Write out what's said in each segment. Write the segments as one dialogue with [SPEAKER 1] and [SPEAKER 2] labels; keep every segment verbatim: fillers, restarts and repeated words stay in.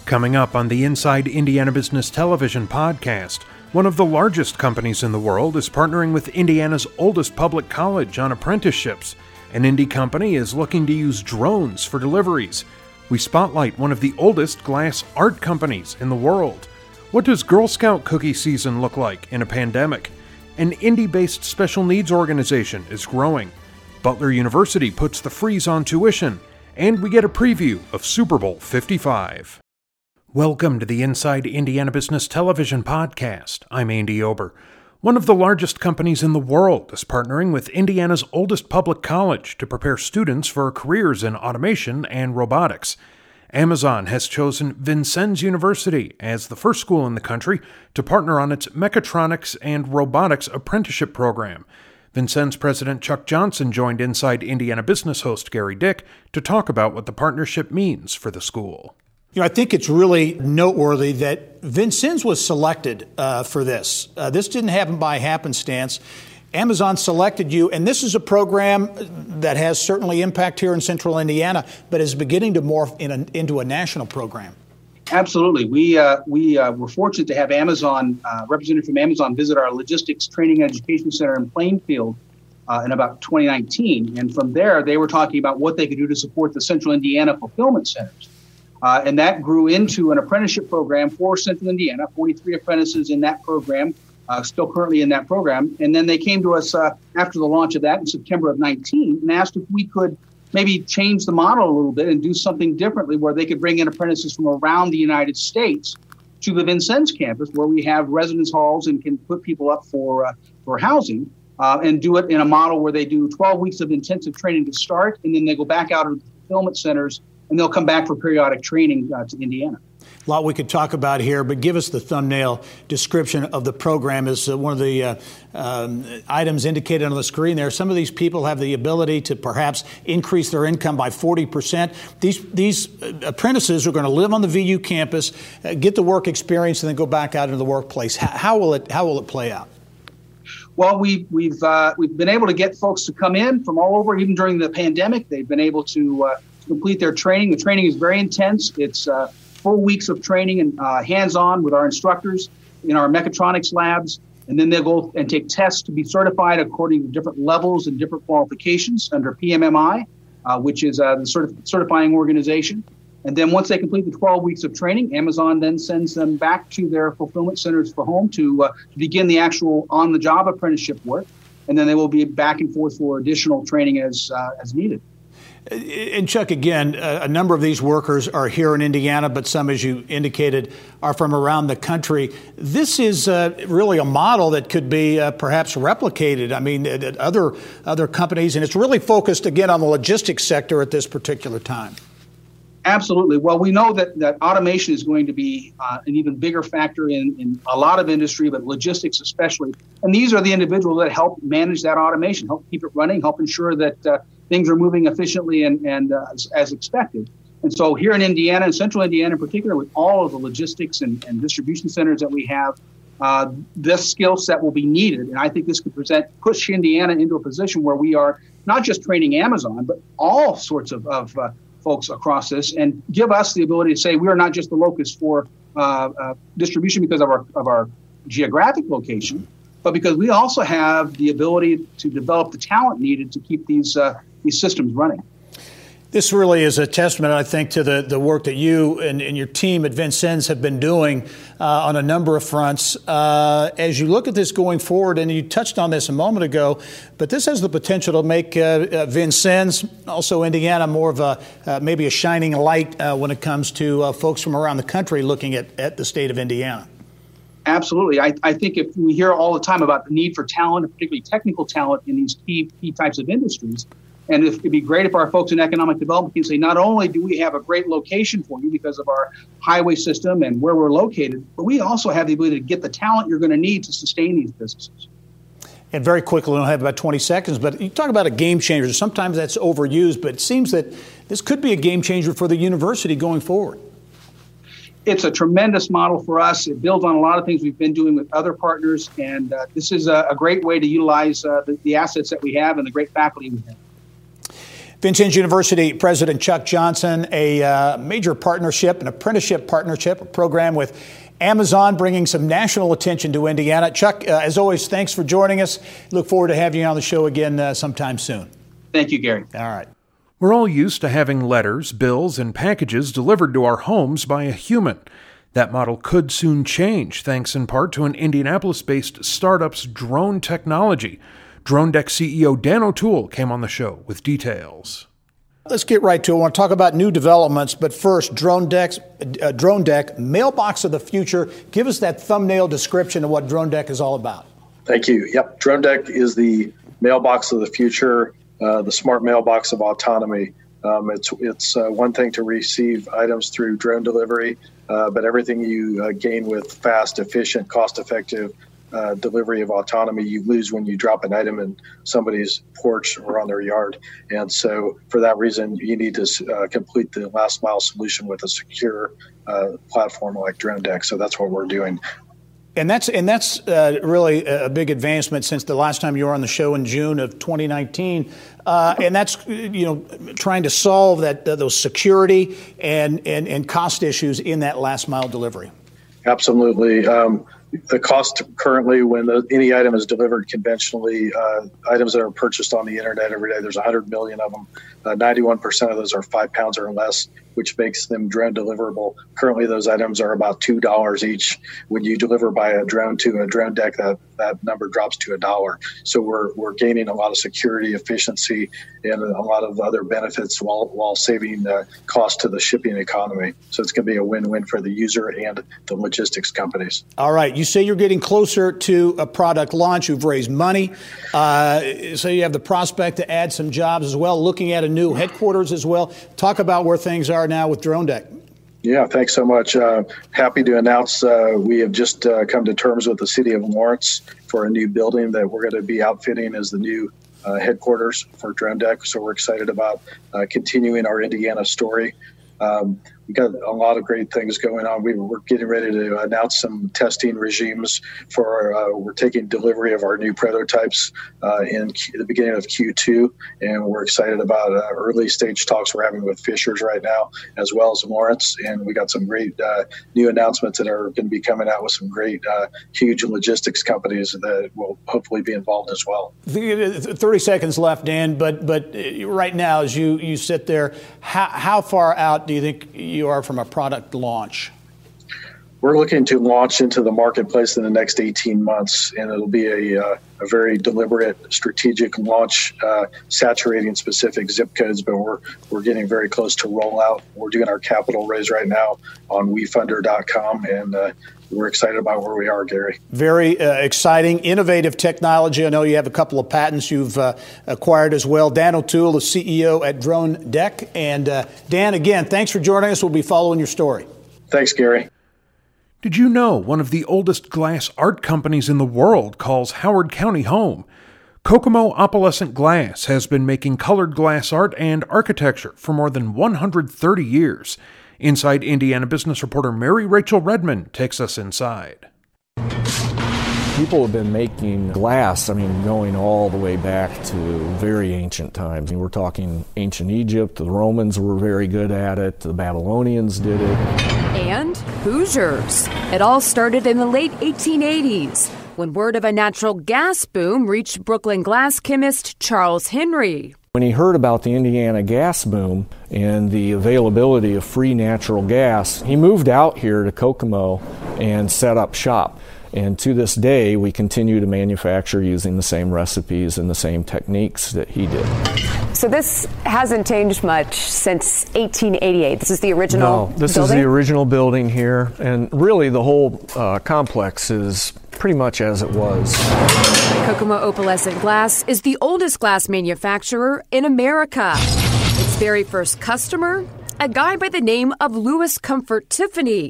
[SPEAKER 1] Coming up on the Inside Indiana Business Television podcast, one of the largest companies in the world is partnering with Indiana's oldest public college on apprenticeships. An Indy company is looking to use drones for deliveries. We spotlight one of the oldest glass art companies in the world. What does Girl Scout cookie season look like in a pandemic? An Indy-based special needs organization is growing. Butler University puts the freeze on tuition. And we get a preview of Super Bowl fifty-five. Welcome to the Inside Indiana Business Television podcast. I'm Andy Ober. One of the largest companies in the world is partnering with Indiana's oldest public college to prepare students for careers in automation and robotics. Amazon has chosen Vincennes University as the first school in the country to partner on its mechatronics and robotics apprenticeship program. Vincennes President Chuck Johnson joined Inside Indiana Business host Gary Dick to talk about what the partnership means for the school.
[SPEAKER 2] You know, I think it's really noteworthy that Vincennes was selected uh, for this. Uh, this didn't happen by happenstance. Amazon selected you, and this is a program that has certainly impact here in central Indiana, but is beginning to morph in a, into a national program.
[SPEAKER 3] Absolutely. We uh, we uh, were fortunate to have Amazon, uh, representative from Amazon, visit our Logistics Training and Education Center in Plainfield uh, in about twenty nineteen. And from there, they were talking about what they could do to support the Central Indiana fulfillment centers. Uh, and that grew into an apprenticeship program for Central Indiana, forty-three apprentices in that program, uh, still currently in that program. And then they came to us uh, after the launch of that in September of nineteen and asked if we could maybe change the model a little bit and do something differently where they could bring in apprentices from around the United States to the Vincennes campus, where we have residence halls and can put people up for uh, for housing uh, and do it in a model where they do twelve weeks of intensive training to start, and then they go back out of the fulfillment centers and they'll come back for periodic training uh, to Indiana.
[SPEAKER 2] A lot we could talk about here, but give us the thumbnail description of the program as uh, one of the uh, um, items indicated on the screen there. Some of these people have the ability to perhaps increase their income by forty percent. These these apprentices are going to live on the V U campus, uh, get the work experience, and then go back out into the workplace. How, how will it how will it play out?
[SPEAKER 3] Well, we, we've uh, we've been able to get folks to come in from all over, even during the pandemic. They've been able to uh, complete their training. The training is very intense. It's uh, full weeks of training and uh, hands-on with our instructors in our mechatronics labs. And then they'll go and take tests to be certified according to different levels and different qualifications under P M M I, uh, which is uh, the certif- certifying organization. And then once they complete the twelve weeks of training, Amazon then sends them back to their fulfillment centers for home to, uh, to begin the actual on-the-job apprenticeship work. And then they will be back and forth for additional training as uh, as needed.
[SPEAKER 2] And Chuck, again, a number of these workers are here in Indiana, but some, as you indicated, are from around the country. This is uh, really a model that could be uh, perhaps replicated, I mean, at, at other other companies, and it's really focused, again, on the logistics sector at this particular time.
[SPEAKER 3] Absolutely. Well, we know that, that automation is going to be uh, an even bigger factor in, in a lot of industry, but logistics especially. And these are the individuals that help manage that automation, help keep it running, help ensure that uh, things are moving efficiently and, and uh, as, as expected. And so here in Indiana, and central Indiana in particular, with all of the logistics and, and distribution centers that we have, uh, this skill set will be needed. And I think this could present, push Indiana into a position where we are not just training Amazon, but all sorts of, of uh, folks across this, and give us the ability to say we are not just the locus for uh, uh, distribution because of our of our geographic location, but because we also have the ability to develop the talent needed to keep these uh, these systems running.
[SPEAKER 2] This really is a testament, I think, to the, the work that you and, and your team at Vincennes have been doing uh, on a number of fronts. Uh, as you look at this going forward, and you touched on this a moment ago, but this has the potential to make uh, uh, Vincennes, also Indiana, more of a uh, maybe a shining light uh, when it comes to uh, folks from around the country looking at, at the state of Indiana.
[SPEAKER 3] Absolutely. I, I think if we hear all the time about the need for talent, particularly technical talent in these key key types of industries, and it would be great if our folks in economic development can say, not only do we have a great location for you because of our highway system and where we're located, but we also have the ability to get the talent you're going to need to sustain these businesses.
[SPEAKER 2] And very quickly, we only have about twenty seconds, but you talk about a game changer. Sometimes that's overused, but it seems that this could be a game changer for the university going forward.
[SPEAKER 3] It's a tremendous model for us. It builds on a lot of things we've been doing with other partners, and uh, this is a, a great way to utilize uh, the, the assets that we have and the great faculty we have.
[SPEAKER 2] Vincennes University President Chuck Johnson, a uh, major partnership, an apprenticeship partnership, a program with Amazon bringing some national attention to Indiana. Chuck, uh, as always, thanks for joining us. Look forward to having you on the show again uh, sometime soon.
[SPEAKER 3] Thank you, Gary.
[SPEAKER 2] All right.
[SPEAKER 1] We're all used to having letters, bills, and packages delivered to our homes by a human. That model could soon change, thanks in part to an Indianapolis-based startup's drone technology. DroneDeck C E O Dan O'Toole came on the show with details.
[SPEAKER 2] Let's get right to it. I want to talk about new developments, but first, DroneDeck, uh, DroneDeck, mailbox of the future. Give us that thumbnail description of what DroneDeck is all about.
[SPEAKER 4] Thank you. Yep, DroneDeck is the mailbox of the future, uh, the smart mailbox of autonomy. Um, it's it's uh, one thing to receive items through drone delivery, uh, but everything you uh, gain with fast, efficient, cost-effective uh, delivery of autonomy, you lose when you drop an item in somebody's porch or on their yard. And so for that reason, you need to uh, complete the last mile solution with a secure uh, platform like DroneDeck. So that's what we're doing.
[SPEAKER 2] And that's and that's uh, really a big advancement since the last time you were on the show in June of twenty nineteen, uh, and that's you know trying to solve that uh, those security and, and and cost issues in that last mile delivery. Absolutely.
[SPEAKER 4] Um, the cost currently, when the, any item is delivered conventionally, uh, items that are purchased on the internet every day, there's one hundred million of them. Uh, ninety-one percent of those are five pounds or less, which makes them drone deliverable. Currently, those items are about two dollars each. When you deliver by a drone to a DroneDeck, that, that number drops to a dollar. So we're we're gaining a lot of security, efficiency, and a lot of other benefits while while saving the cost to the shipping economy. So it's going to be a win-win for the user and the logistics companies.
[SPEAKER 2] All right. You say you're getting closer to a product launch. You've raised money. Uh, so you have the prospect to add some jobs as well, looking at a new headquarters as well. Talk about where things are now with DroneDeck.
[SPEAKER 4] Yeah, thanks so much. Uh, happy to announce uh, we have just uh, come to terms with the city of Lawrence for a new building that we're going to be outfitting as the new uh, headquarters for DroneDeck. So we're excited about uh, continuing our Indiana story. Um, we've got a lot of great things going on. We, we're getting ready to announce some testing regimes for, uh, we're taking delivery of our new prototypes uh, in Q, the beginning of Q two, and we're excited about uh, early stage talks we're having with Fishers right now, as well as Lawrence, and we got some great uh, new announcements that are going to be coming out with some great, uh, huge logistics companies that will hopefully be involved as well.
[SPEAKER 2] thirty seconds left, Dan, but but right now, as you, you sit there, how, how far out do you think you are from a product launch?
[SPEAKER 4] We're looking to launch into the marketplace in the next eighteen months, and it'll be a, uh, a very deliberate, strategic launch, uh, saturating specific zip codes, but we're we're getting very close to rollout. We're doing our capital raise right now on we funder dot com, and uh, we're excited about where we are, Gary.
[SPEAKER 2] Very uh, exciting, innovative technology. I know you have a couple of patents you've uh, acquired as well. Dan O'Toole, the C E O at DroneDeck. And uh, Dan, again, thanks for joining us. We'll be following your story.
[SPEAKER 4] Thanks, Gary.
[SPEAKER 1] Did you know one of the oldest glass art companies in the world calls Howard County home? Kokomo Opalescent Glass has been making colored glass art and architecture for more than one hundred thirty years. Inside Indiana business reporter Mary Rachel Redmond takes us inside.
[SPEAKER 5] People have been making glass, I mean, going all the way back to very ancient times. I mean, we're talking ancient Egypt. The Romans were very good at it. The Babylonians did it.
[SPEAKER 6] And Hoosiers. It all started in the late eighteen eighties when word of a natural gas boom reached Brooklyn glass chemist Charles Henry.
[SPEAKER 5] When he heard about the Indiana gas boom and the availability of free natural gas, he moved out here to Kokomo and set up shop. And to this day, we continue to manufacture using the same recipes and the same techniques that he did.
[SPEAKER 7] So this hasn't changed much since eighteen eighty-eight. This is the original
[SPEAKER 5] No, this
[SPEAKER 7] building?
[SPEAKER 5] is the original building here. And really, the whole uh, complex is pretty much as it was.
[SPEAKER 6] Kokomo Opalescent Glass is the oldest glass manufacturer in America. Its very first customer, a guy by the name of Louis Comfort Tiffany.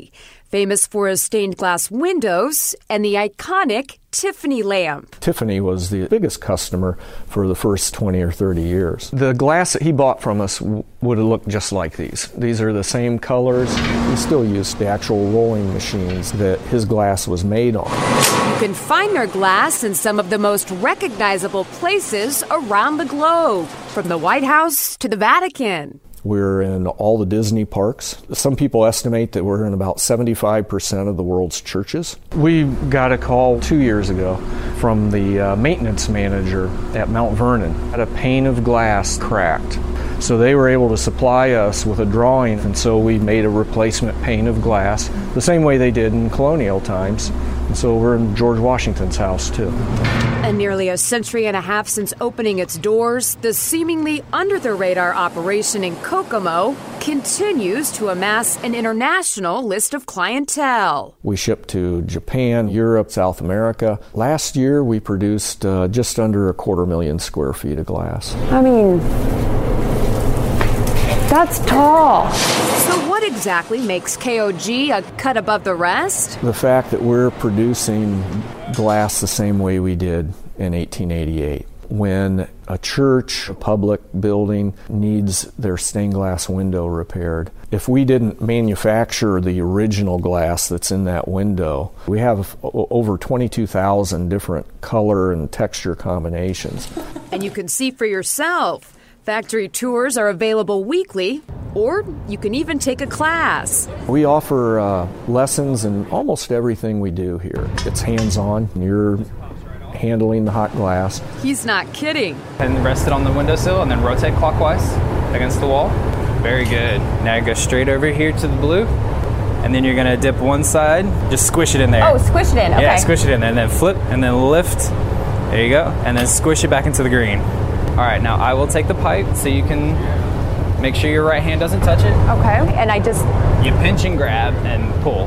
[SPEAKER 6] famous for his stained glass windows and the iconic Tiffany lamp.
[SPEAKER 5] Tiffany was the biggest customer for the first twenty or thirty years. The glass that he bought from us w- would have looked just like these. These are the same colors. We still use the actual rolling machines that his glass was made on.
[SPEAKER 6] You can find their glass in some of the most recognizable places around the globe, from the White House to the Vatican.
[SPEAKER 5] We're in all the Disney parks. Some people estimate that we're in about seventy-five percent of the world's churches. We got a call two years ago from the uh, maintenance manager at Mount Vernon. Had a pane of glass cracked. So they were able to supply us with a drawing, and so we made a replacement pane of glass, the same way they did in colonial times. And so we're in George Washington's house, too.
[SPEAKER 6] And nearly a century and a half since opening its doors, the seemingly under-the-radar operation in Kokomo continues to amass an international list of clientele.
[SPEAKER 5] We ship to Japan, Europe, South America. Last year, we produced uh, just under a quarter million square feet of glass.
[SPEAKER 7] I mean, that's tall.
[SPEAKER 6] So what exactly makes K O G a cut above the rest?
[SPEAKER 5] The fact that we're producing glass the same way we did in eighteen eighty-eight. When a church, a public building, needs their stained glass window repaired, if we didn't manufacture the original glass that's in that window, we have over twenty-two thousand different color and texture combinations.
[SPEAKER 6] And you can see for yourself. Factory tours are available weekly, or you can even take a class.
[SPEAKER 5] We offer uh, lessons in almost everything we do here. It's hands-on. You're handling the hot glass.
[SPEAKER 6] He's not kidding.
[SPEAKER 8] And rest it on the windowsill and then rotate clockwise against the wall. Very good. Now go straight over here to the blue. And then you're going to dip one side. Just squish it in there.
[SPEAKER 7] Oh, squish it in. Okay.
[SPEAKER 8] Yeah, squish it in. And then flip and then lift. There you go. And then squish it back into the green. All right, now I will take the pipe so you can make sure your right hand doesn't touch it.
[SPEAKER 7] Okay, and I just...
[SPEAKER 8] You pinch and grab and pull.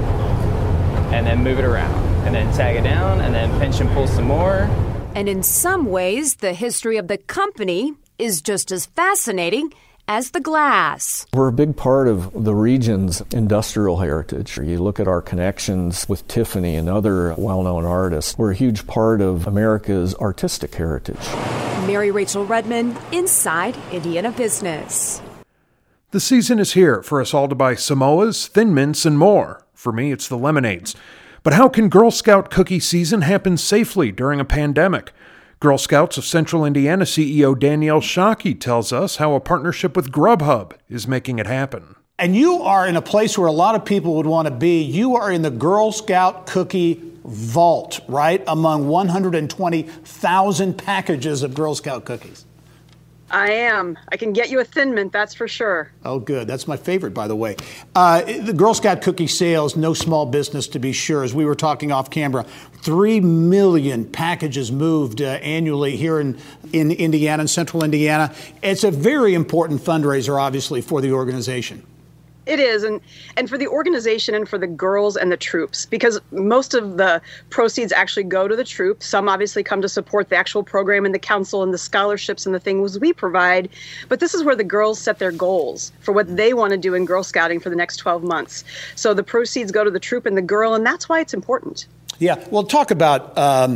[SPEAKER 8] And then move it around. And then tag it down and then pinch and pull some more.
[SPEAKER 6] And in some ways, the history of the company is just as fascinating as the glass.
[SPEAKER 5] We're a big part of the region's industrial heritage. You look at our connections with Tiffany and other well-known artists. We're a huge part of America's artistic heritage.
[SPEAKER 6] Mary Rachel Redman, Inside Indiana Business.
[SPEAKER 1] The season is here for us all to buy Samoas, Thin Mints, and more. For me, it's the lemonades. But how can Girl Scout cookie season happen safely during a pandemic? Girl Scouts of Central Indiana C E O Danielle Shockey tells us how a partnership with Grubhub is making it happen.
[SPEAKER 2] And you are in a place where a lot of people would want to be. You are in the Girl Scout cookie vault, right? Among one hundred twenty thousand packages of Girl Scout cookies.
[SPEAKER 9] I am. I can get you a Thin Mint, that's for sure.
[SPEAKER 2] Oh, good. That's my favorite, by the way. Uh, the Girl Scout cookie sales, no small business to be sure. As we were talking off camera, three million packages moved uh, annually here in, in Indiana, in Central Indiana. It's a very important fundraiser, obviously, for the organization.
[SPEAKER 9] It is, and, and for the organization and for the girls and the troops, because most of the proceeds actually go to the troops. Some obviously come to support the actual program and the council and the scholarships and the things we provide. But this is where the girls set their goals for what they want to do in Girl Scouting for the next twelve months. So the proceeds go to the troop and the girl, and that's why it's important.
[SPEAKER 2] Yeah, well, talk about um,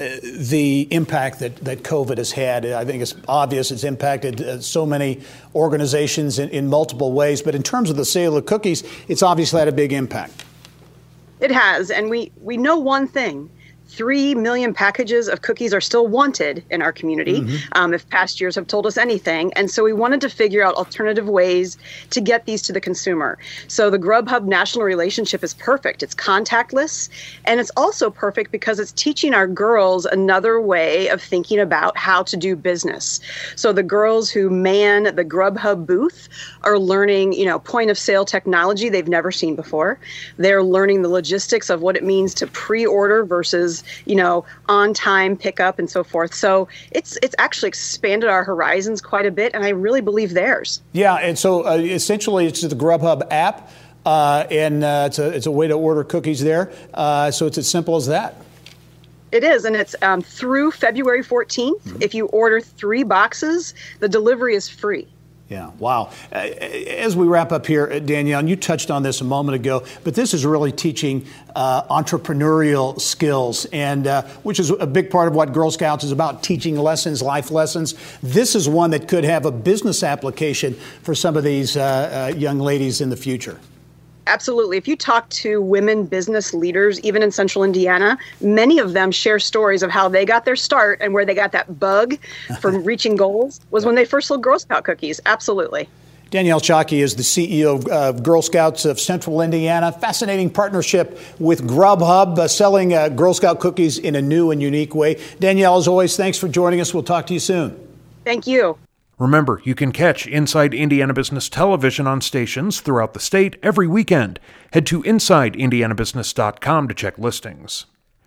[SPEAKER 2] the impact that, that COVID has had. I think it's obvious it's impacted uh, so many organizations in, in multiple ways. But in terms of the sale of cookies, it's obviously had a big impact.
[SPEAKER 9] It has. And we, we know one thing. Three million packages of cookies are still wanted in our community, mm-hmm. um, if past years have told us anything. And so we wanted to figure out alternative ways to get these to the consumer. So the Grubhub national relationship is perfect. It's contactless. And it's also perfect because it's teaching our girls another way of thinking about how to do business. So the girls who man the Grubhub booth are learning, you know, point of sale technology they've never seen before. They're learning the logistics of what it means to pre-order versus, you know, on-time pickup and so forth. So it's it's actually expanded our horizons quite a bit, and I really believe theirs.
[SPEAKER 2] Yeah, and so uh, essentially it's the Grubhub app, uh, and uh, it's a it's a way to order cookies there. Uh, so it's as simple as that.
[SPEAKER 9] It is, and it's um, through February fourteenth. Mm-hmm. If you order three boxes, the delivery is free.
[SPEAKER 2] Yeah, wow. As we wrap up here, Danielle, and you touched on this a moment ago, but this is really teaching uh, entrepreneurial skills, and uh, which is a big part of what Girl Scouts is about, teaching lessons, life lessons. This is one that could have a business application for some of these uh, uh, young ladies in the future.
[SPEAKER 9] Absolutely. If you talk to women business leaders, even in central Indiana, many of them share stories of how they got their start and where they got that bug from reaching goals was when they first sold Girl Scout cookies. Absolutely. Danielle
[SPEAKER 2] Shockey is the C E O of uh, Girl Scouts of Central Indiana. Fascinating partnership with Grubhub, uh, selling uh, Girl Scout cookies in a new and unique way. Danielle, as always, thanks for joining us. We'll talk to you soon.
[SPEAKER 9] Thank you.
[SPEAKER 1] Remember, you can catch Inside Indiana Business Television on stations throughout the state every weekend. Head to inside indiana business dot com to check listings.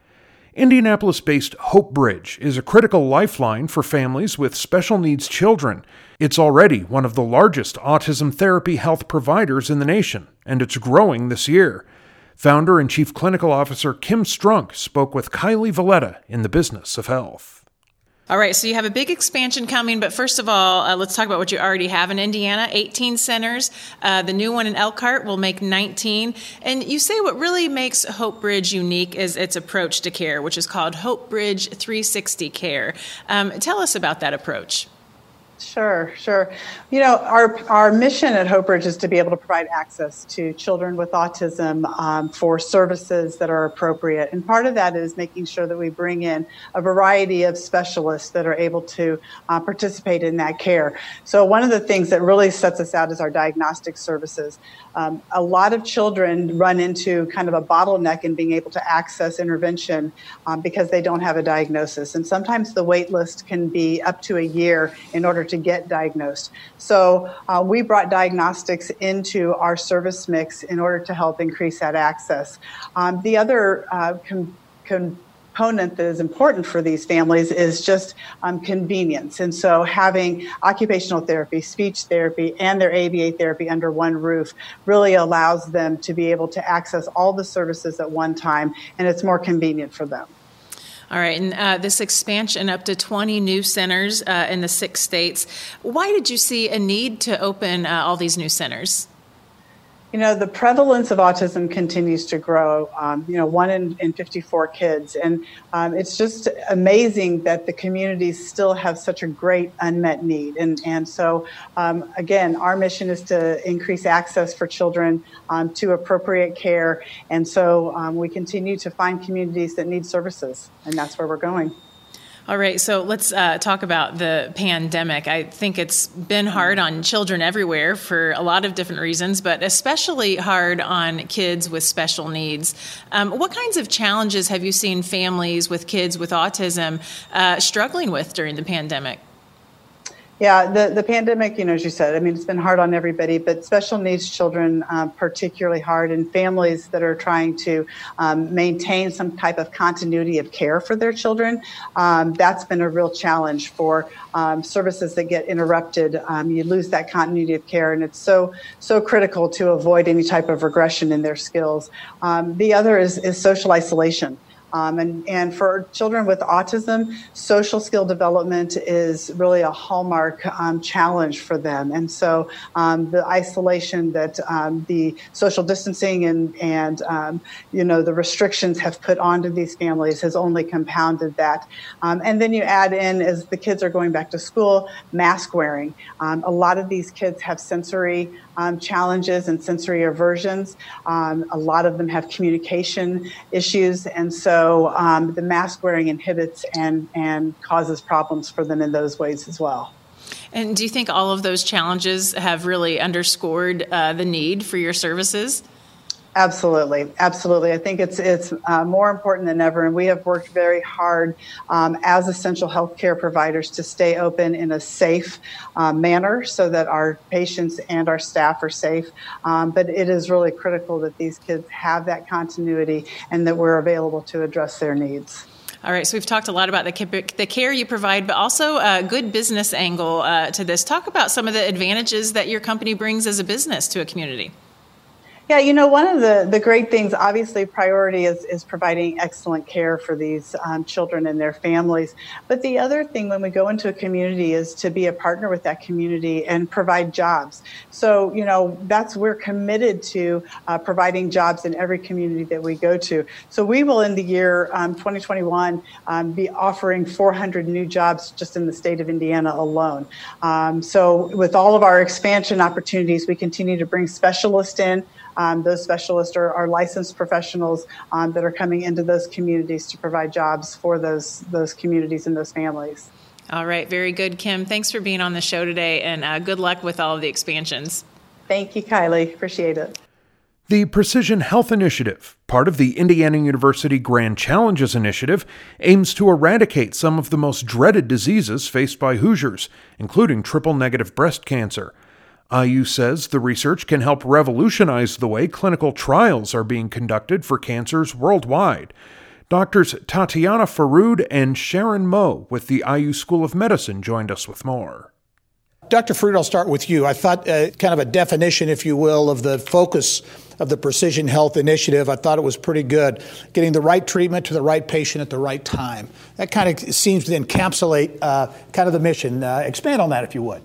[SPEAKER 1] Indianapolis-based Hope Bridge is a critical lifeline for families with special needs children. It's already one of the largest autism therapy health providers in the nation, and it's growing this year. Founder and Chief Clinical Officer Kim Strunk spoke with Kylie Valletta in the Business of Health.
[SPEAKER 10] All right, so you have a big expansion coming, but first of all, uh, let's talk about what you already have in Indiana, eighteen centers. Uh, the new one in Elkhart will make nineteen. And you say what really makes Hope Bridge unique is its approach to care, which is called Hope Bridge three sixty Care. Um, tell us about that approach.
[SPEAKER 11] Sure, sure. You know, our our mission at Hope Bridge is to be able to provide access to children with autism um, for services that are appropriate. And part of that is making sure that we bring in a variety of specialists that are able to uh, participate in that care. So one of the things that really sets us out is our diagnostic services. Um, a lot of children run into kind of a bottleneck in being able to access intervention um, because they don't have a diagnosis. And sometimes the wait list can be up to a year in order to get diagnosed. So uh, we brought diagnostics into our service mix in order to help increase that access. Um, the other uh, com- com- component that is important for these families is just um, convenience. And so having occupational therapy, speech therapy, and their A B A therapy under one roof really allows them to be able to access all the services at one time, and it's more convenient for them.
[SPEAKER 10] All right, and uh, this expansion up to twenty new centers uh, in the six states. Why did you see a need to open uh, all these new centers?
[SPEAKER 11] You know, the prevalence of autism continues to grow, um, you know, one in, in fifty-four kids. And um, it's just amazing that the communities still have such a great unmet need. And, and so, um, again, our mission is to increase access for children um, to appropriate care. And so um, we continue to find communities that need services, and that's where we're going.
[SPEAKER 10] All right, so let's uh, talk about the pandemic. I think it's been hard on children everywhere for a lot of different reasons, but especially hard on kids with special needs. Um, what kinds of challenges have you seen families with kids with autism uh, struggling with during the pandemic?
[SPEAKER 11] Yeah, the, the pandemic, you know, as you said, I mean, it's been hard on everybody, but special needs children um, particularly hard, and families that are trying to um, maintain some type of continuity of care for their children. Um, that's been a real challenge for um, services that get interrupted. Um, you lose that continuity of care, and it's so so critical to avoid any type of regression in their skills. Um, the other is, is social isolation. Um, and, and for children with autism, social skill development is really a hallmark um, challenge for them. And so um, the isolation that um, the social distancing and, and um, you know, the restrictions have put onto these families has only compounded that. Um, and then you add in, as the kids are going back to school, mask wearing. Um, a lot of these kids have sensory Um, challenges and sensory aversions. Um, a lot of them have communication issues, and so um, the mask wearing inhibits and, and causes problems for them in those ways as well.
[SPEAKER 10] And do you think all of those challenges have really underscored uh, the need for your services?
[SPEAKER 11] Absolutely, absolutely. I think it's it's uh, more important than ever, and we have worked very hard um, as essential healthcare providers to stay open in a safe uh, manner so that our patients and our staff are safe. Um, but it is really critical that these kids have that continuity and that we're available to address their needs.
[SPEAKER 10] All right, so we've talked a lot about the, the care you provide, but also a good business angle uh, to this. Talk about some of the advantages that your company brings as a business to a community.
[SPEAKER 11] Yeah, you know, one of the, the great things, obviously, priority is, is providing excellent care for these um, children and their families. But the other thing when we go into a community is to be a partner with that community and provide jobs. So, you know, that's we're committed to uh, providing jobs in every community that we go to. So we will, in the year um, twenty twenty-one, um, be offering four hundred new jobs just in the state of Indiana alone. Um, so with all of our expansion opportunities, we continue to bring specialists in. Um, those specialists are, are licensed professionals um, that are coming into those communities to provide jobs for those those communities and those families.
[SPEAKER 10] All right. Very good, Kim. Thanks for being on the show today, and uh, good luck with all of the expansions.
[SPEAKER 11] Thank you, Kylie. Appreciate it.
[SPEAKER 1] The Precision Health Initiative, part of the Indiana University Grand Challenges Initiative, aims to eradicate some of the most dreaded diseases faced by Hoosiers, including triple-negative breast cancer. I U says the research can help revolutionize the way clinical trials are being conducted for cancers worldwide. Doctors Tatiana Farood and Sharon Moe with the I U School of Medicine joined us with more.
[SPEAKER 2] Doctor Farood, I'll start with you. I thought uh, kind of a definition, if you will, of the focus of the Precision Health Initiative. I thought it was pretty good. Getting the right treatment to the right patient at the right time. That kind of seems to encapsulate uh, kind of the mission. Uh, expand on that, if you would.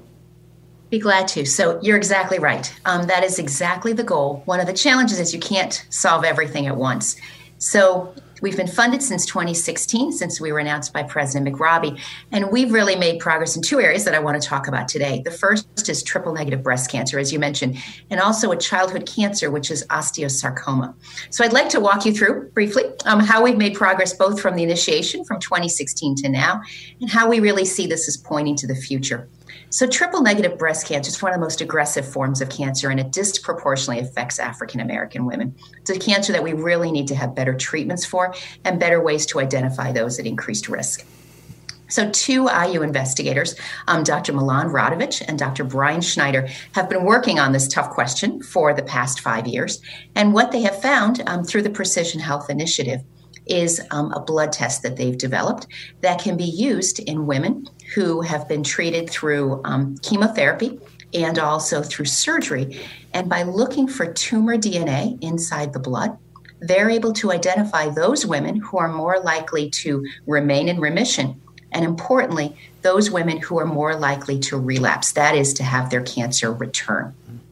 [SPEAKER 12] Be glad to. So you're exactly right. Um, that is exactly the goal. One of the challenges is you can't solve everything at once. So we've been funded since twenty sixteen, since we were announced by President McRobbie, and we've really made progress in two areas that I want to talk about today. The first is triple-negative breast cancer, as you mentioned, and also a childhood cancer, which is osteosarcoma. So I'd like to walk you through briefly um, how we've made progress both from the initiation from twenty sixteen to now, and how we really see this as pointing to the future. So triple-negative breast cancer is one of the most aggressive forms of cancer, and it disproportionately affects African-American women. It's a cancer that we really need to have better treatments for and better ways to identify those at increased risk. So two I U investigators, um, Doctor Milan Radovich and Doctor Brian Schneider, have been working on this tough question for the past five years. And what they have found um, through the Precision Health Initiative is um, a blood test that they've developed that can be used in women who have been treated through um, chemotherapy and also through surgery. And by looking for tumor D N A inside the blood, they're able to identify those women who are more likely to remain in remission. And importantly, those women who are more likely to relapse, that is, to have their cancer return.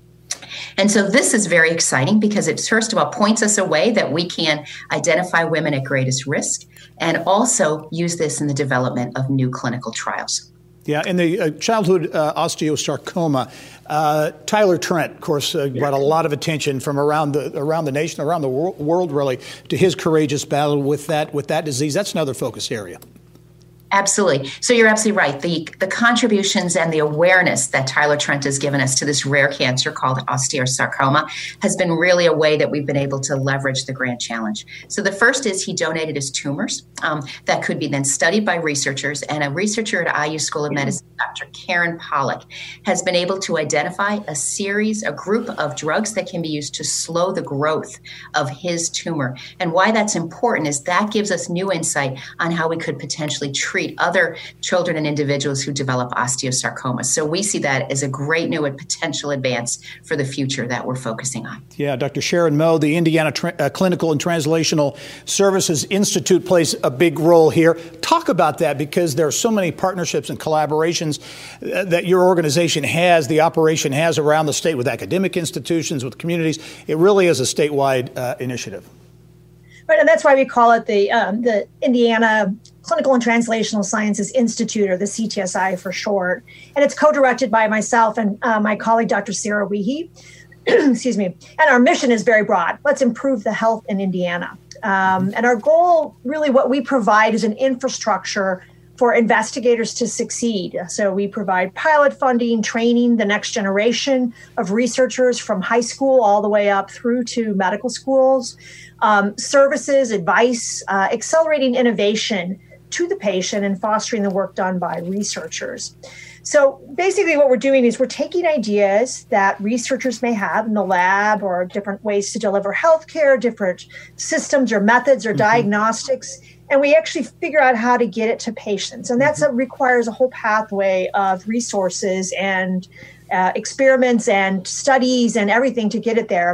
[SPEAKER 12] And so this is very exciting because it, first of all, points us a way that we can identify women at greatest risk and also use this in the development of new clinical trials.
[SPEAKER 2] Yeah, in the uh, childhood uh, osteosarcoma, uh, Tyler Trent, of course, uh, brought a lot of attention from around the around the nation, around the wor- world, really, to his courageous battle with that with that disease. That's another focus area.
[SPEAKER 12] Absolutely. So you're absolutely right. The the contributions and the awareness that Tyler Trent has given us to this rare cancer called osteosarcoma has been really a way that we've been able to leverage the Grand Challenge. So the first is he donated his tumors um, that could be then studied by researchers, and a researcher at I U School of Medicine, Doctor Karen Pollock, has been able to identify a series, a group of drugs that can be used to slow the growth of his tumor. And why that's important is that gives us new insight on how we could potentially treat other children and individuals who develop osteosarcoma. So we see that as a great new and potential advance for the future that we're focusing on.
[SPEAKER 2] Yeah, Doctor Sharon Moe, the Indiana Tra- uh, Clinical and Translational Services Institute plays a big role here. Talk about that, because there are so many partnerships and collaborations uh, that your organization has, the operation has around the state with academic institutions, with communities. It really is a statewide uh, initiative.
[SPEAKER 13] Right, and that's why we call it the um, the Indiana Clinical and Translational Sciences Institute, or the C T S I for short. And it's co-directed by myself and uh, my colleague, Doctor Sarah Weehee. Excuse me. And our mission is very broad. Let's improve the health in Indiana. Um, and our goal, really what we provide, is an infrastructure for investigators to succeed. So we provide pilot funding, training the next generation of researchers from high school all the way up through to medical schools, um, services, advice, uh, accelerating innovation to the patient, and fostering the work done by researchers. So basically what we're doing is we're taking ideas that researchers may have in the lab, or different ways to deliver healthcare, different systems or methods or mm-hmm. diagnostics, and we actually figure out how to get it to patients. And that mm-hmm. requires a whole pathway of resources and uh, experiments and studies and everything to get it there.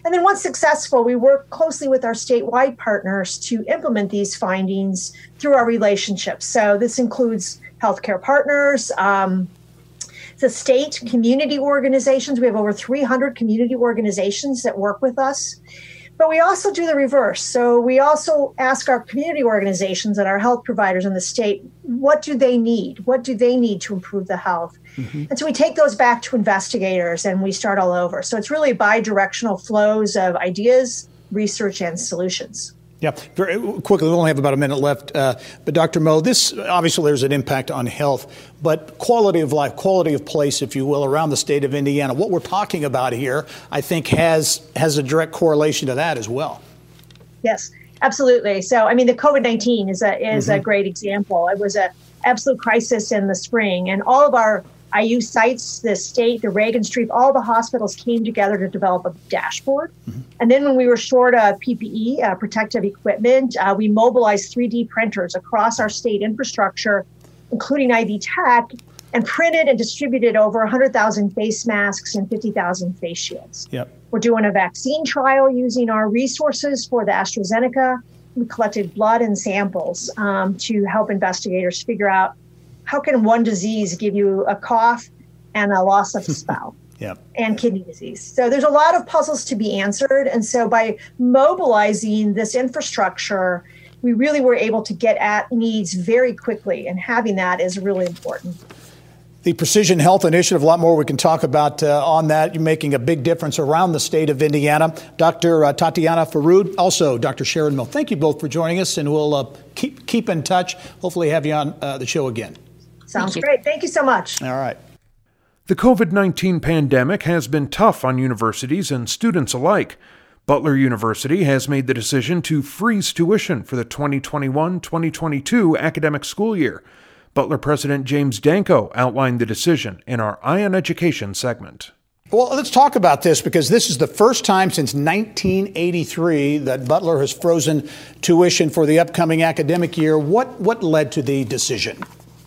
[SPEAKER 13] And then once successful, we work closely with our statewide partners to implement these findings through our relationships. So this includes healthcare partners, um, the state community organizations. We have over three hundred community organizations that work with us. But we also do the reverse. So we also ask our community organizations and our health providers in the state, what do they need? What do they need to improve the health? Mm-hmm. And so we take those back to investigators and we start all over. So it's really bi-directional flows of ideas, research, and solutions.
[SPEAKER 2] Yeah, very quickly, we only have about a minute left. Uh, but Doctor Moe, this obviously there's an impact on health, but quality of life, quality of place, if you will, around the state of Indiana. What we're talking about here, I think, has has a direct correlation to that as well.
[SPEAKER 13] Yes, absolutely. So, I mean, the COVID nineteen is a is
[SPEAKER 2] Mm-hmm.
[SPEAKER 13] a great example. It was an absolute crisis in the spring, and all of our I U sites, the state, the Reagan Street, all the hospitals came together to develop a dashboard. Mm-hmm. And then when we were short of P P E, uh, protective equipment, uh, we mobilized three D printers across our state infrastructure, including Ivy Tech, and printed and distributed over one hundred thousand face masks and fifty thousand face shields.
[SPEAKER 2] Yep.
[SPEAKER 13] We're doing a vaccine trial using our resources for the AstraZeneca. We collected blood and samples um, to help investigators figure out how can one disease give you a cough and a loss of smell
[SPEAKER 2] yep.
[SPEAKER 13] and kidney disease? So there's a lot of puzzles to be answered. And so by mobilizing this infrastructure, we really were able to get at needs very quickly. And having that is really important.
[SPEAKER 2] The Precision Health Initiative, a lot more we can talk about uh, on that. You're making a big difference around the state of Indiana. Doctor Uh, Tatiana Farrood, also Doctor Sharon Moe, thank you both for joining us, and we'll uh, keep keep in touch. Hopefully have you on uh, the show again.
[SPEAKER 13] Sounds Thank great. Thank you so much.
[SPEAKER 2] All right.
[SPEAKER 1] The COVID nineteen pandemic has been tough on universities and students alike. Butler University has made the decision to freeze tuition for the twenty twenty-one twenty twenty-two academic school year. Butler President James Danko outlined the decision in our Eye on Education segment.
[SPEAKER 2] Well, let's talk about this because this is the first time since nineteen eighty-three that Butler has frozen tuition for the upcoming academic year. What what led to the decision?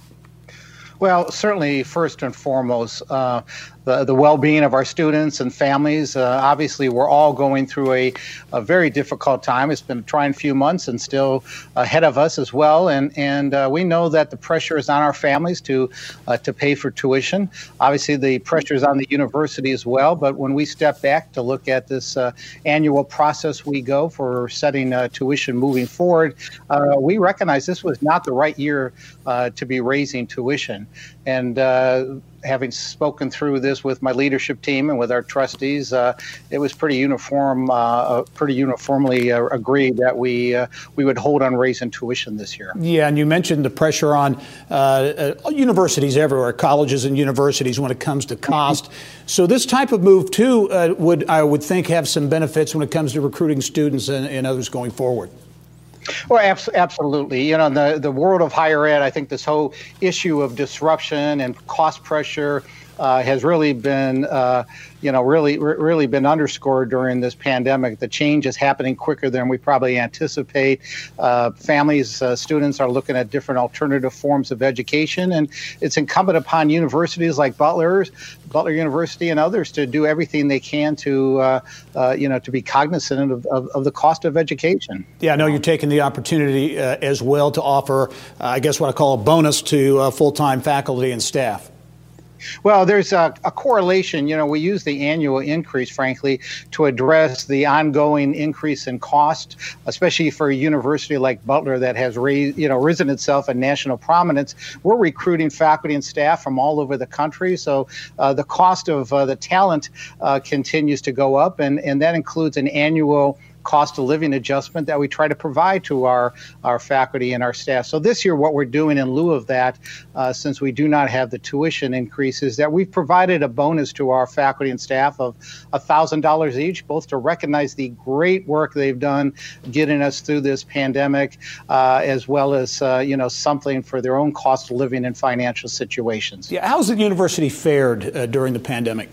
[SPEAKER 14] Well, certainly, first and foremost, uh, the, the well-being of our students and families. Uh, obviously, we're all going through a, a very difficult time. It's been a trying few months and still ahead of us as well. And and uh, we know that the pressure is on our families to uh, to pay for tuition. Obviously, the pressure is on the university as well. But when we step back to look at this uh, annual process we go for setting uh, tuition moving forward, uh, we recognize this was not the right year uh, to be raising tuition. And uh, having spoken through this with my leadership team and with our trustees, uh, it was pretty uniform, uh, pretty uniformly uh, agreed that we uh, we would hold on raising tuition this year.
[SPEAKER 2] Yeah, and you mentioned the pressure on uh, uh, universities everywhere, colleges and universities when it comes to cost. So this type of move too uh, would I would think have some benefits when it comes to recruiting students and, and others going forward.
[SPEAKER 14] Well, absolutely. You know, in the, the world of higher ed, I think this whole issue of disruption and cost pressure uh, has really been, uh, you know, really, really been underscored during this pandemic. The change is happening quicker than we probably anticipate. Uh, families, uh, students are looking at different alternative forms of education, and it's incumbent upon universities like Butler's, Butler University and others to do everything they can to, uh, uh, you know, to be cognizant of, of, of the cost of education.
[SPEAKER 2] Yeah, I know you're taking the opportunity uh, as well to offer, uh, I guess what I call a bonus to uh, full-time faculty and staff.
[SPEAKER 14] Well, there's a, a correlation. You know, we use the annual increase, frankly, to address the ongoing increase in cost, especially for a university like Butler that has raised, you know, risen itself in national prominence. We're recruiting faculty and staff from all over the country, so uh, the cost of uh, the talent uh, continues to go up, and, and that includes an annual cost of living adjustment that we try to provide to our, our faculty and our staff. So this year, what we're doing in lieu of that, uh, since we do not have the tuition increases, that we've provided a bonus to our faculty and staff of one thousand dollars each, both to recognize the great work they've done getting us through this pandemic, uh, as well as, uh, you know, something for their own cost of living and financial situations.
[SPEAKER 2] Yeah, how's the university fared uh, during the pandemic?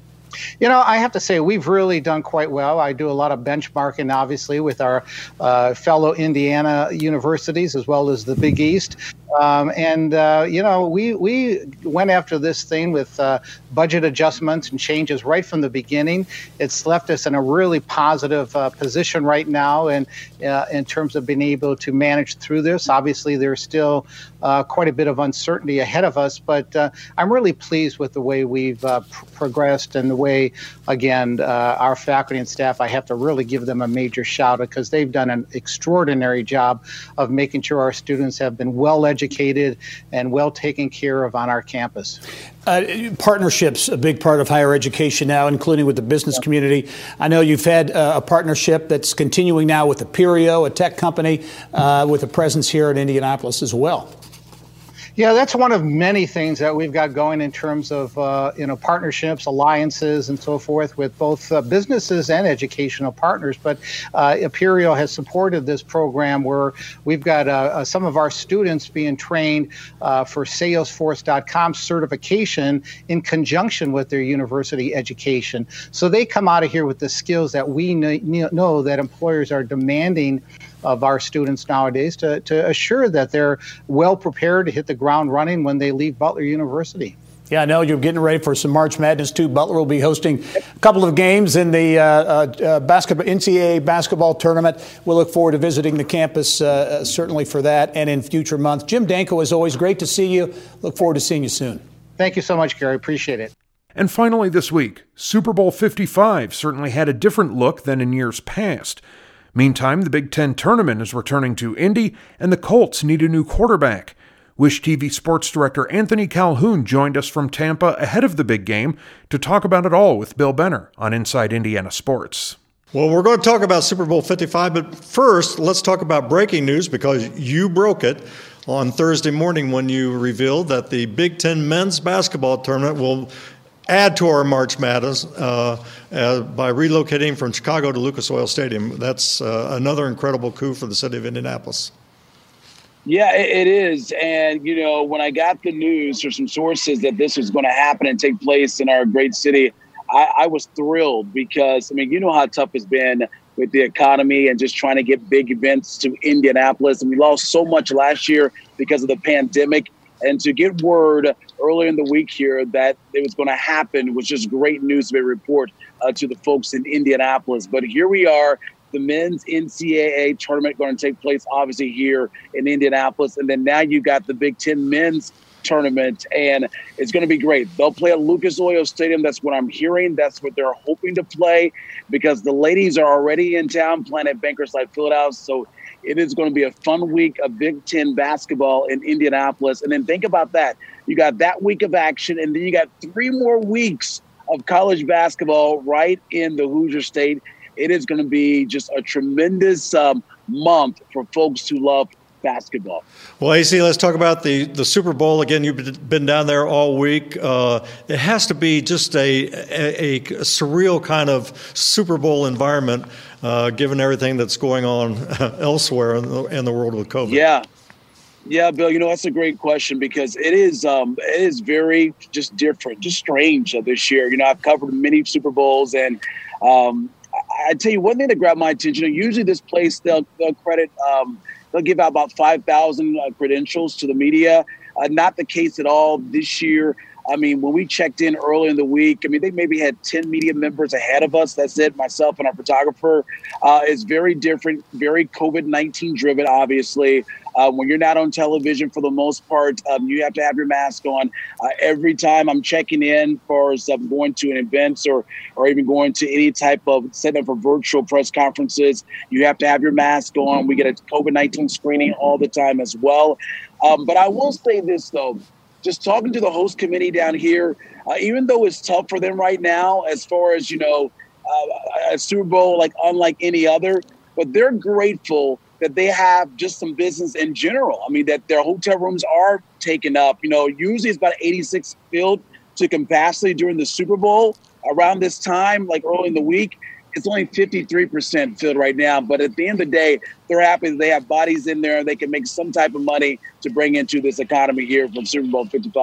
[SPEAKER 14] You know, I have to say we've really done quite well. I do a lot of benchmarking, obviously, with our uh, fellow Indiana universities as well as the Big East. Um, and, uh, you know, we, we went after this thing with uh, budget adjustments and changes right from the beginning. It's left us in a really positive uh, position right now and uh, in terms of being able to manage through this. Obviously, there's still uh, quite a bit of uncertainty ahead of us, but uh, I'm really pleased with the way we've uh, pr- progressed and the way, again, uh, our faculty and staff, I have to really give them a major shout out because they've done an extraordinary job of making sure our students have been well educated and well taken care of on our campus.
[SPEAKER 2] Uh, partnerships, a big part of higher education now, including with the business community. I know you've had uh, a partnership that's continuing now with Apereo, a tech company, uh, with a presence here in Indianapolis as well.
[SPEAKER 14] Yeah, that's one of many things that we've got going in terms of uh, you know partnerships, alliances, and so forth with both uh, businesses and educational partners. But uh, Apereo has supported this program where we've got uh, uh, some of our students being trained uh, for Salesforce dot com certification in conjunction with their university education. So they come out of here with the skills that we kn- know that employers are demanding of our students nowadays to, to assure that they're well prepared to hit the ground running when they leave Butler University.
[SPEAKER 2] Yeah, I know you're getting ready for some March Madness, too. Butler will be hosting a couple of games in the uh, uh, basketball N C double A basketball tournament. We'll look forward to visiting the campus, uh, certainly for that, and in future months. Jim Danko, as always, great to see you. Look forward to seeing you soon.
[SPEAKER 14] Thank you so much, Gary. Appreciate it.
[SPEAKER 1] And finally this week, Super Bowl fifty-five certainly had a different look than in years past. Meantime, the Big Ten tournament is returning to Indy, and the Colts need a new quarterback. Wish T V sports director Anthony Calhoun joined us from Tampa ahead of the big game to talk about it all with Bill Benner on Inside Indiana Sports.
[SPEAKER 15] Well, we're going to talk about Super Bowl fifty-five, but first, let's talk about breaking news because you broke it on Thursday morning when you revealed that the Big Ten men's basketball tournament will add to our March Madness uh, uh, by relocating from Chicago to Lucas Oil Stadium. That's uh, another incredible coup for the city of Indianapolis.
[SPEAKER 16] Yeah, it, it is. And, you know, when I got the news from some sources that this was going to happen and take place in our great city, I, I was thrilled because, I mean, you know how tough it's been with the economy and just trying to get big events to Indianapolis. And we lost so much last year because of the pandemic. And to get word earlier in the week here that it was going to happen was just great news to report uh, to the folks in Indianapolis. But here we are, the men's N C double A tournament going to take place obviously here in Indianapolis. And then now you got the Big Ten men's tournament, and it's going to be great. They'll play at Lucas Oil Stadium. That's what I'm hearing. That's what they're hoping to play because the ladies are already in town playing at Bankers Life Fieldhouse. So it is going to be a fun week of Big Ten basketball in Indianapolis. And then think about that. You got that week of action, and then you got three more weeks of college basketball right in the Hoosier State. It is going to be just a tremendous um, month for folks who love basketball.
[SPEAKER 15] Well, A C, let's talk about the, the Super Bowl. Again, you've been down there all week. Uh, it has to be just a, a, a surreal kind of Super Bowl environment, uh, given everything that's going on elsewhere in the, in the world with COVID.
[SPEAKER 16] Yeah. Yeah, Bill, you know, that's a great question because it is um, it is very just different, just strange uh, this year. You know, I've covered many Super Bowls, and um, I, I tell you one thing that grabbed my attention. Usually this place, they'll, they'll credit um, – They'll give out about five thousand uh, credentials to the media. Uh, not the case at all this year. I mean, when we checked in early in the week, I mean, they maybe had ten media members ahead of us. That's it, myself and our photographer. Uh, it's very different, very COVID nineteen driven, obviously. Uh, when you're not on television, for the most part, um, you have to have your mask on. Uh, every time I'm checking in for um, going to an event or, or even going to any type of setting up for virtual press conferences, you have to have your mask on. We get a COVID nineteen screening all the time as well. Um, but I will say this, though. Just talking to the host committee down here, uh, even though it's tough for them right now as far as, you know, uh, a Super Bowl like unlike any other, but they're grateful that they have just some business in general. I mean, that their hotel rooms are taken up. You know, usually it's about eighty-six filled to capacity during the Super Bowl. Around this time, like early in the week, it's only fifty-three percent filled right now. But at the end of the day, they're happy that they have bodies in there and they can make some type of money to bring into this economy here from Super Bowl fifty-five.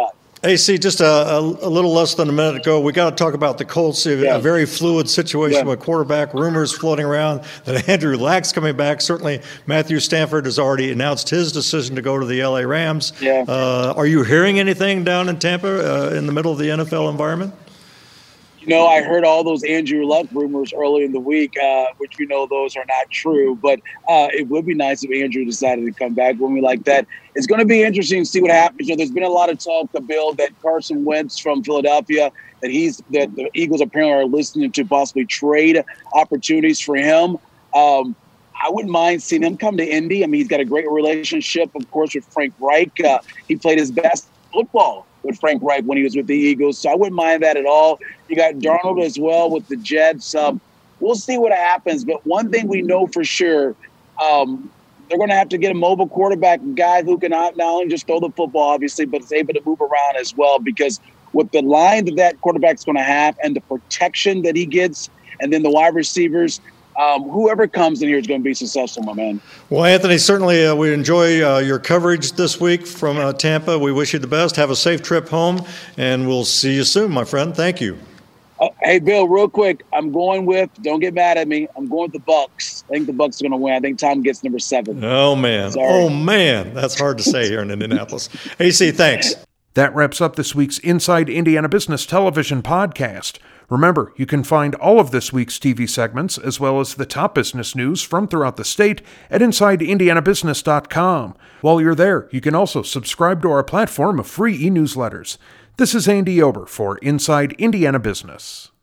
[SPEAKER 15] A C, just a, a, a little less than a minute ago, we got to talk about the Colts. Yeah. A very fluid situation yeah. with quarterback, rumors floating around that Andrew Luck's coming back. Certainly, Matthew Stafford has already announced his decision to go to the L A Rams.
[SPEAKER 16] Yeah.
[SPEAKER 15] Uh, are you hearing anything down in Tampa uh, in the middle of the N F L environment?
[SPEAKER 16] You know, I heard all those Andrew Luck rumors early in the week, uh, which we know those are not true. But uh, it would be nice if Andrew decided to come back when we like that. It's going to be interesting to see what happens. You know, there's been a lot of talk, the Bill, that Carson Wentz from Philadelphia, that he's that the Eagles apparently are listening to possibly trade opportunities for him. Um, I wouldn't mind seeing him come to Indy. I mean, he's got a great relationship, of course, with Frank Reich. Uh, he played his best football with Frank Reich when he was with the Eagles, so I wouldn't mind that at all. You got Darnold as well with the Jets. Um, we'll see what happens, but one thing we know for sure, um, they're going to have to get a mobile quarterback, a guy who can not only just throw the football, obviously, but is able to move around as well, because with the line that that quarterback's going to have and the protection that he gets, and then the wide receivers, Um, whoever comes in here is going to be successful, my man.
[SPEAKER 15] Well, Anthony, certainly uh, we enjoy uh, your coverage this week from uh, Tampa. We wish you the best. Have a safe trip home, and we'll see you soon, my friend. Thank you.
[SPEAKER 16] Uh, hey, Bill, real quick, I'm going with, don't get mad at me, I'm going with the Bucks. I think the Bucks are going to win. I think Tom gets number seven.
[SPEAKER 15] Oh, man. Sorry. Oh, man. That's hard to say here in Indianapolis. A C, thanks.
[SPEAKER 1] That wraps up this week's Inside Indiana Business Television podcast. Remember, you can find all of this week's T V segments, as well as the top business news from throughout the state, at inside indiana business dot com. While you're there, you can also subscribe to our platform of free e-newsletters. This is Andy Ober for Inside Indiana Business.